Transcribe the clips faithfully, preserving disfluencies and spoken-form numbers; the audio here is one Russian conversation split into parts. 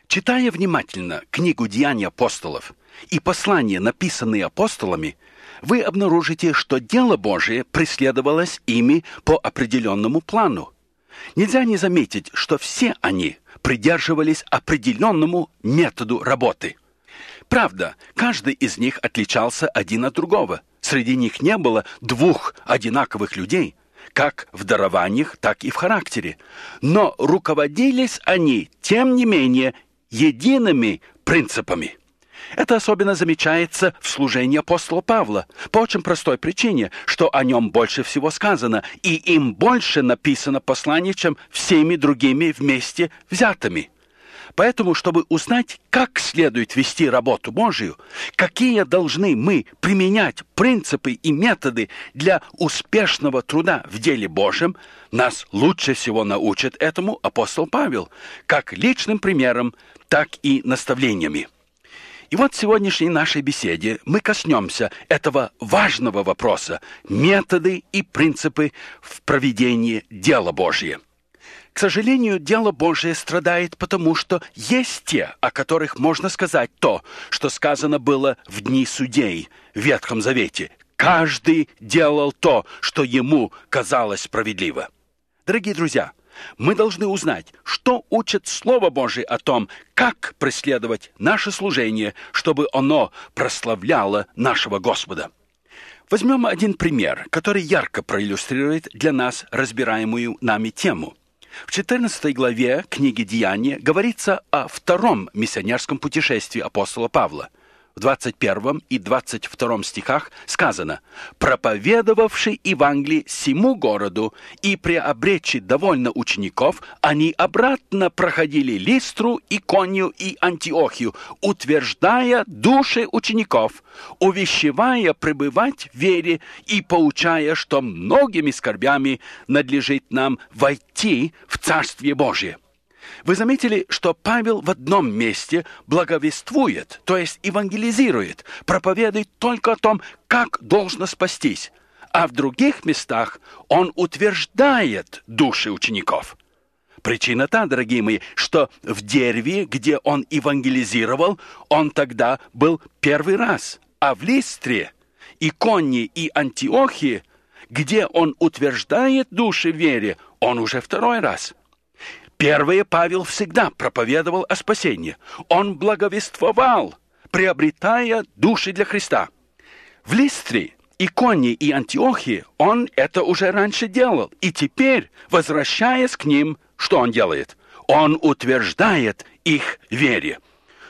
Читая внимательно книгу «Деяния апостолов» и послания, написанные апостолами, вы обнаружите, что дело Божие преследовалось ими по определенному плану. Нельзя не заметить, что все они придерживались определенному методу работы. Правда, каждый из них отличался один от другого. Среди них не было двух одинаковых людей, как в дарованиях, так и в характере. Но руководились они, тем не менее, едиными принципами. Это особенно замечается в служении апостола Павла, по очень простой причине, что о нем больше всего сказано, и им больше написано посланий, чем всеми другими вместе взятыми. Поэтому, чтобы узнать, как следует вести работу Божию, какие должны мы применять принципы и методы для успешного труда в деле Божьем, нас лучше всего научит этому апостол Павел, как личным примером, так и наставлениями. И вот в сегодняшней нашей беседе мы коснемся этого важного вопроса – методы и принципы в проведении дела Божьего. К сожалению, дело Божие страдает, потому что есть те, о которых можно сказать то, что сказано было в дни судей в Ветхом Завете. Каждый делал то, что ему казалось справедливо. Дорогие друзья, мы должны узнать, что учит Слово Божие о том, как преследовать наше служение, чтобы оно прославляло нашего Господа. Возьмем один пример, который ярко проиллюстрирует для нас разбираемую нами тему. В четырнадцатой главе книги «Деяния» говорится о втором миссионерском путешествии апостола Павла. В двадцать первом и двадцать втором стихах сказано: «Проповедовавший Евангелие сему городу и приобретший довольно учеников, они обратно проходили Листру, Иконию и Антиохию, утверждая души учеников, увещевая пребывать в вере и поучая, что многими скорбями надлежит нам войти в Царствие Божие». Вы заметили, что Павел в одном месте благовествует, то есть евангелизирует, проповедует только о том, как должно спастись, а в других местах он утверждает души учеников. Причина та, дорогие мои, что в Дерве, где он евангелизировал, он тогда был первый раз, а в Листре, Иконии и Антиохии, где он утверждает души в вере, он уже второй раз. Первое, Павел всегда проповедовал о спасении. Он благовествовал, приобретая души для Христа. В Листре, Иконии и Антиохии он это уже раньше делал. И теперь, возвращаясь к ним, что он делает? Он утверждает их вере.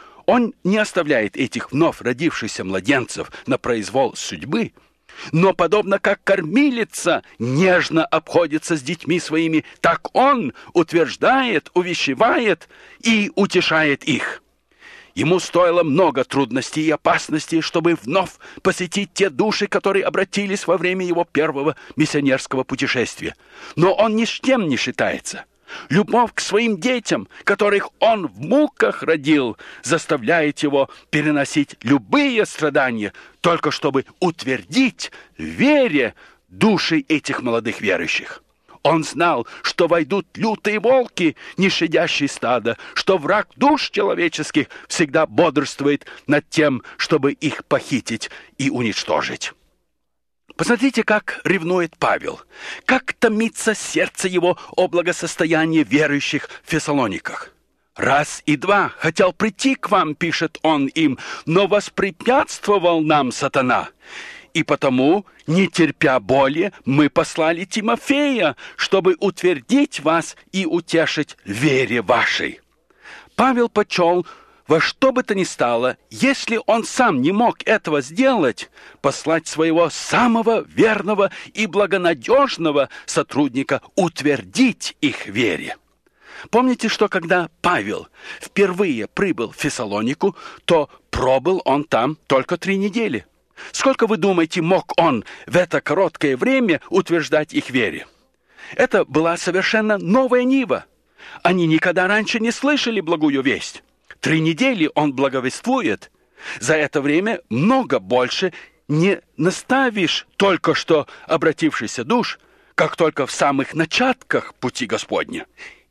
Он не оставляет этих вновь родившихся младенцев на произвол судьбы, но, подобно как кормилица нежно обходится с детьми своими, так он утверждает, увещевает и утешает их. Ему стоило много трудностей и опасностей, чтобы вновь посетить те души, которые обратились во время его первого миссионерского путешествия. Но он ни с чем не считается. Любовь к своим детям, которых он в муках родил, заставляет его переносить любые страдания, только чтобы утвердить в вере души этих молодых верующих. Он знал, что войдут лютые волки, не щадящие стада, что враг душ человеческих всегда бодрствует над тем, чтобы их похитить и уничтожить. Посмотрите, как ревнует Павел, как томится сердце его о благосостоянии верующих в Фессалониках. «Раз и два хотел прийти к вам, — пишет он им, — но воспрепятствовал нам сатана. И потому, не терпя боли, мы послали Тимофея, чтобы утвердить вас и утешить в вере вашей». Павел почел, во что бы то ни стало, если он сам не мог этого сделать, послать своего самого верного и благонадежного сотрудника утвердить их в вере. Помните, что когда Павел впервые прибыл в Фессалонику, то пробыл он там только три недели. Сколько, вы думаете, мог он в это короткое время утверждать их в вере? Это была совершенно новая нива. Они никогда раньше не слышали благую весть. Три недели он благовествует. За это время много больше не наставишь только что обратившийся душ, как только в самых начатках пути Господня.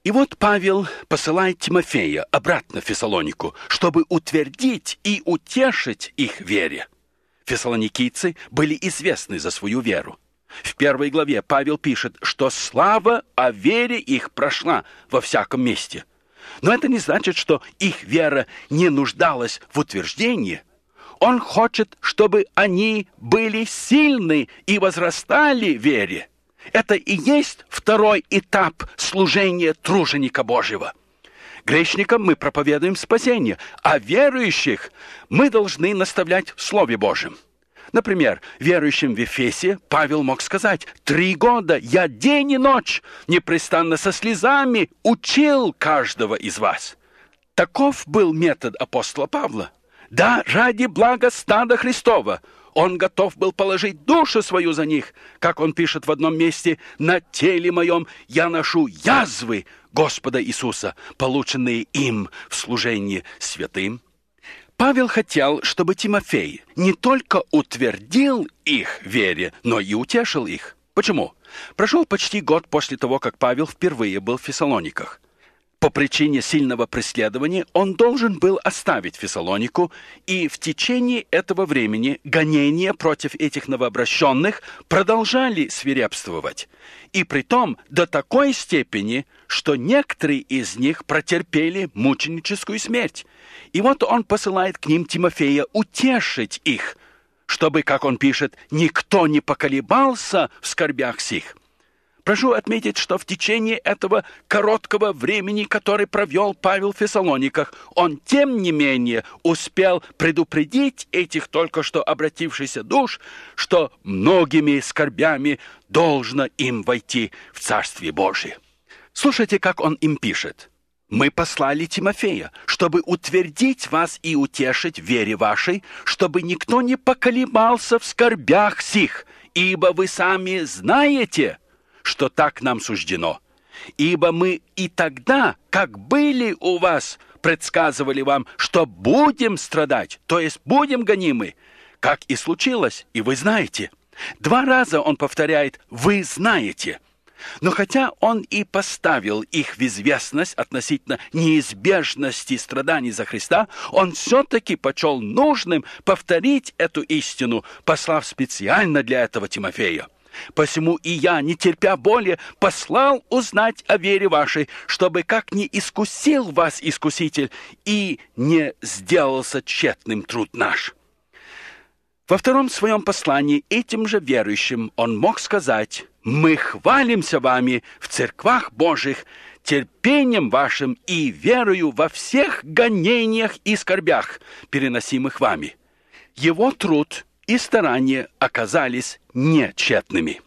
И вот Павел посылает Тимофея обратно в Фессалонику, чтобы утвердить и утешить их вере. Фессалоникийцы были известны за свою веру. В первой главе Павел пишет, что слава о вере их прошла во всяком месте. Но это не значит, что их вера не нуждалась в утверждении. Он хочет, чтобы они были сильны и возрастали в вере. Это и есть второй этап служения труженика Божьего. Грешникам мы проповедуем спасение, а верующих мы должны наставлять в Слове Божьем. Например, верующим в Ефесе Павел мог сказать: «Три года я день и ночь непрестанно со слезами учил каждого из вас». Таков был метод апостола Павла. Да, ради блага стада Христова он готов был положить душу свою за них, как он пишет в одном месте: «На теле моем я ношу язвы Господа Иисуса, полученные им в служении святым». Павел хотел, чтобы Тимофей не только утвердил их в вере, но и утешил их. Почему? Прошел почти год после того, как Павел впервые был в Фессалониках. По причине сильного преследования он должен был оставить Фессалонику, и в течение этого времени гонения против этих новообращенных продолжали свирепствовать. И притом до такой степени, что некоторые из них протерпели мученическую смерть. И вот он посылает к ним Тимофея утешить их, чтобы, как он пишет, никто не поколебался в скорбях сих. Прошу отметить, что в течение этого короткого времени, который провел Павел в Фессалониках, он, тем не менее, успел предупредить этих только что обратившихся душ, что многими скорбями должно им войти в Царствие Божие. Слушайте, как он им пишет. «Мы послали Тимофея, чтобы утвердить вас и утешить в вере вашей, чтобы никто не поколебался в скорбях сих, ибо вы сами знаете, что так нам суждено. Ибо мы и тогда, как были у вас, предсказывали вам, что будем страдать, то есть будем гонимы, как и случилось, и вы знаете». Два раза он повторяет «вы знаете». Но хотя он и поставил их в известность относительно неизбежности страданий за Христа, он все-таки почел нужным повторить эту истину, послав специально для этого Тимофея. «Посему и я, не терпя боли, послал узнать о вере вашей, чтобы как не искусил вас Искуситель и не сделался тщетным труд наш». Во втором своем послании этим же верующим он мог сказать: «Мы хвалимся вами в церквах Божьих, терпением вашим и верою во всех гонениях и скорбях, переносимых вами». Его труд и старания оказались нетщетными.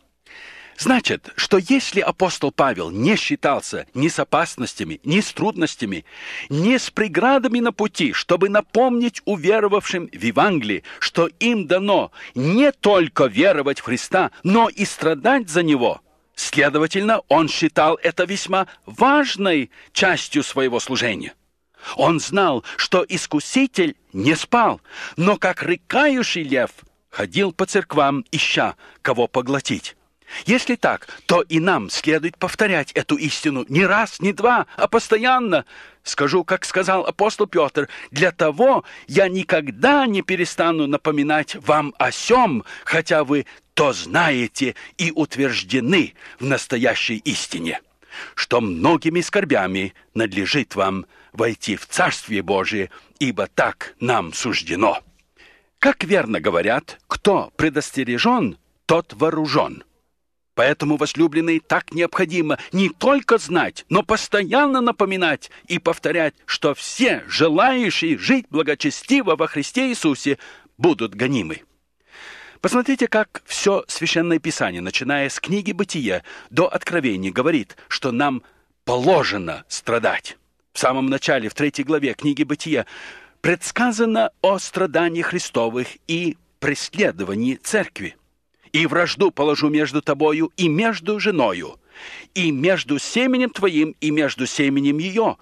Значит, что если апостол Павел не считался ни с опасностями, ни с трудностями, ни с преградами на пути, чтобы напомнить уверовавшим в Евангелие, что им дано не только веровать в Христа, но и страдать за Него, следовательно, он считал это весьма важной частью своего служения. Он знал, что Искуситель не спал, но как рыкающий лев ходил по церквам, ища кого поглотить. Если так, то и нам следует повторять эту истину не раз, не два, а постоянно. Скажу, как сказал апостол Петр: «Для того я никогда не перестану напоминать вам о сем, хотя вы то знаете и утверждены в настоящей истине, что многими скорбями надлежит вам войти в Царствие Божие, ибо так нам суждено». Как верно говорят, кто предостережен, тот вооружен. Поэтому, возлюбленные, так необходимо не только знать, но постоянно напоминать и повторять, что все желающие жить благочестиво во Христе Иисусе будут гонимы. Посмотрите, как все Священное Писание, начиная с книги Бытия до Откровения, говорит, что нам положено страдать. В самом начале, в третьей главе книги Бытия, предсказано о страдании Христовых и преследовании Церкви. «И вражду положу между тобою и между женою, и между семенем твоим и между семенем ее.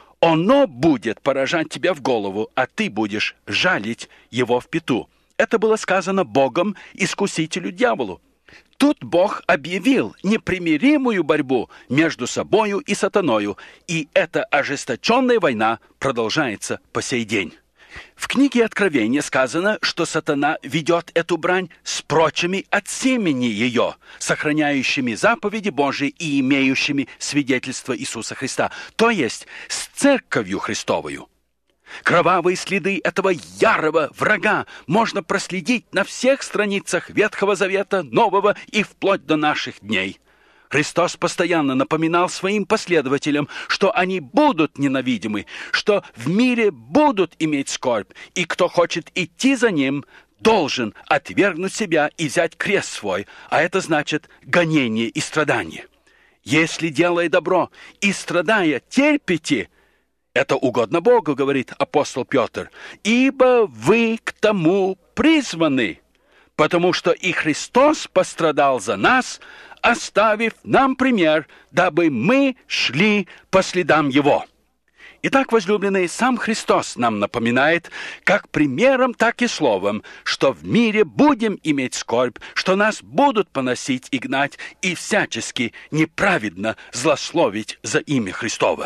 Оно будет поражать тебя в голову, а ты будешь жалить его в пяту». Это было сказано Богом искусителю дьяволу. Тут Бог объявил непримиримую борьбу между собою и сатаною, и эта ожесточенная война продолжается по сей день. В книге Откровения сказано, что сатана ведет эту брань с прочими от семени ее, сохраняющими заповеди Божии и имеющими свидетельство Иисуса Христа, то есть с церковью Христовою. Кровавые следы этого ярого врага можно проследить на всех страницах Ветхого Завета, Нового и вплоть до наших дней. Христос постоянно напоминал своим последователям, что они будут ненавидимы, что в мире будут иметь скорбь, и кто хочет идти за Ним, должен отвергнуть себя и взять крест свой, а это значит гонение и страдание. Если, делая добро и страдая, терпите, это угодно Богу, говорит апостол Петр, ибо вы к тому призваны, потому что и Христос пострадал за нас, оставив нам пример, дабы мы шли по следам Его. Итак, возлюбленные, сам Христос нам напоминает, как примером, так и словом, что в мире будем иметь скорбь, что нас будут поносить и гнать, и всячески неправедно злословить за имя Христово.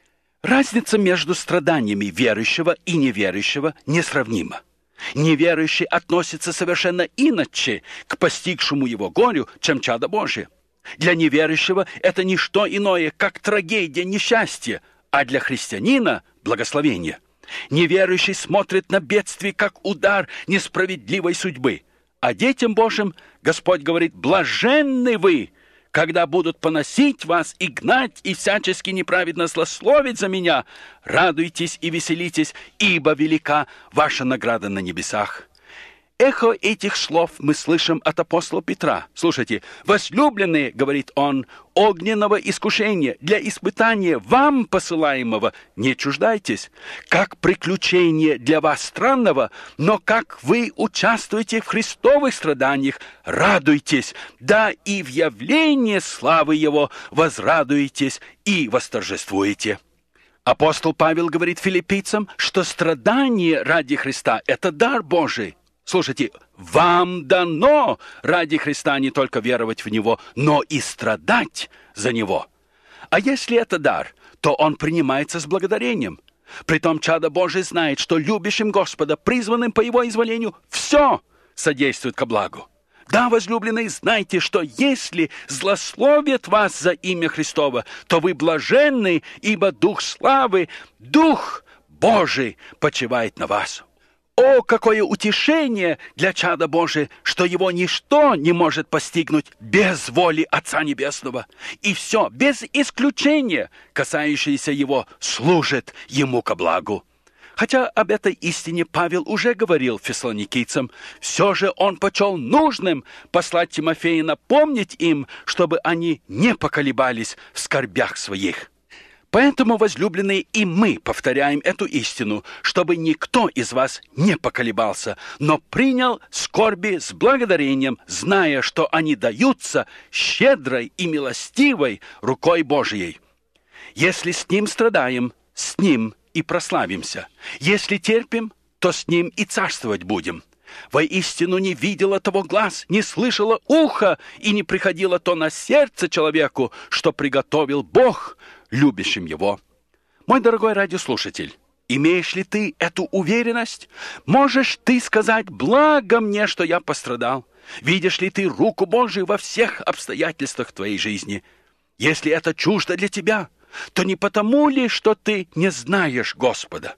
Разница между страданиями верующего и неверующего несравнима. Неверующий относится совершенно иначе к постигшему его горю, чем чадо Божие. Для неверующего это не что иное, как трагедия, несчастье, а для христианина – благословение. Неверующий смотрит на бедствие, как удар несправедливой судьбы. А детям Божьим Господь говорит: «Блаженны вы, когда будут поносить вас и гнать, и всячески неправедно злословить за меня, радуйтесь и веселитесь, ибо велика ваша награда на небесах». Эхо этих слов мы слышим от апостола Петра. Слушайте: «Возлюбленные, — говорит он, — огненного искушения для испытания вам посылаемого не чуждайтесь, как приключение для вас странного, но как вы участвуете в Христовых страданиях, радуйтесь, да и в явлении славы Его возрадуетесь и восторжествуете». Апостол Павел говорит филиппийцам, что страдание ради Христа – это дар Божий. Слушайте, вам дано ради Христа не только веровать в Него, но и страдать за Него. А если это дар, то он принимается с благодарением. Притом чадо Божие знает, что любящим Господа, призванным по Его изволению, все содействует ко благу. Да, возлюбленные, знайте, что если злословят вас за имя Христово, то вы блаженны, ибо Дух славы, Дух Божий почивает на вас. О, какое утешение для чада Божия, что его ничто не может постигнуть без воли Отца Небесного. И все, без исключения, касающееся его, служит ему ко благу. Хотя об этой истине Павел уже говорил фессалоникийцам, все же он почел нужным послать Тимофея напомнить им, чтобы они не поколебались в скорбях своих. Поэтому, возлюбленные, и мы повторяем эту истину, чтобы никто из вас не поколебался, но принял скорби с благодарением, зная, что они даются щедрой и милостивой рукой Божией. Если с Ним страдаем, с Ним и прославимся. Если терпим, то с Ним и царствовать будем. Воистину не видело того глаз, не слышало ухо, и не приходило то на сердце человеку, что приготовил Бог любящим его. Мой дорогой радиослушатель, имеешь ли ты эту уверенность? Можешь ты сказать: «Благо мне, что я пострадал»? Видишь ли ты руку Божию во всех обстоятельствах твоей жизни? Если это чуждо для тебя, то не потому ли, что ты не знаешь Господа?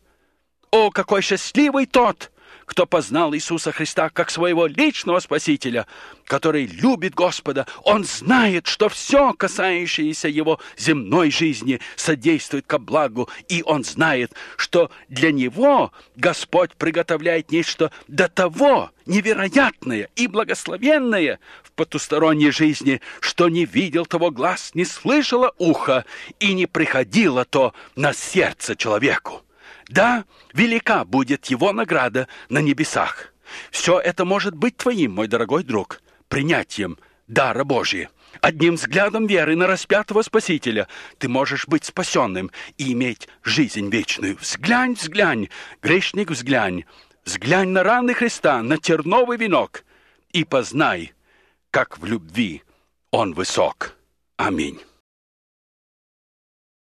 О, какой счастливый тот, кто познал Иисуса Христа как своего личного Спасителя, который любит Господа. Он знает, что все, касающееся его земной жизни, содействует ко благу, и он знает, что для него Господь приготовляет нечто до того невероятное и благословенное в потусторонней жизни, что не видел того глаз, не слышало ухо, и не приходило то на сердце человеку. Да, велика будет его награда на небесах. Все это может быть твоим, мой дорогой друг, принятием дара Божия. Одним взглядом веры на распятого Спасителя ты можешь быть спасенным и иметь жизнь вечную. Взглянь, взглянь, грешник, взглянь. Взглянь на раны Христа, на терновый венок, и познай, как в любви Он высок. Аминь.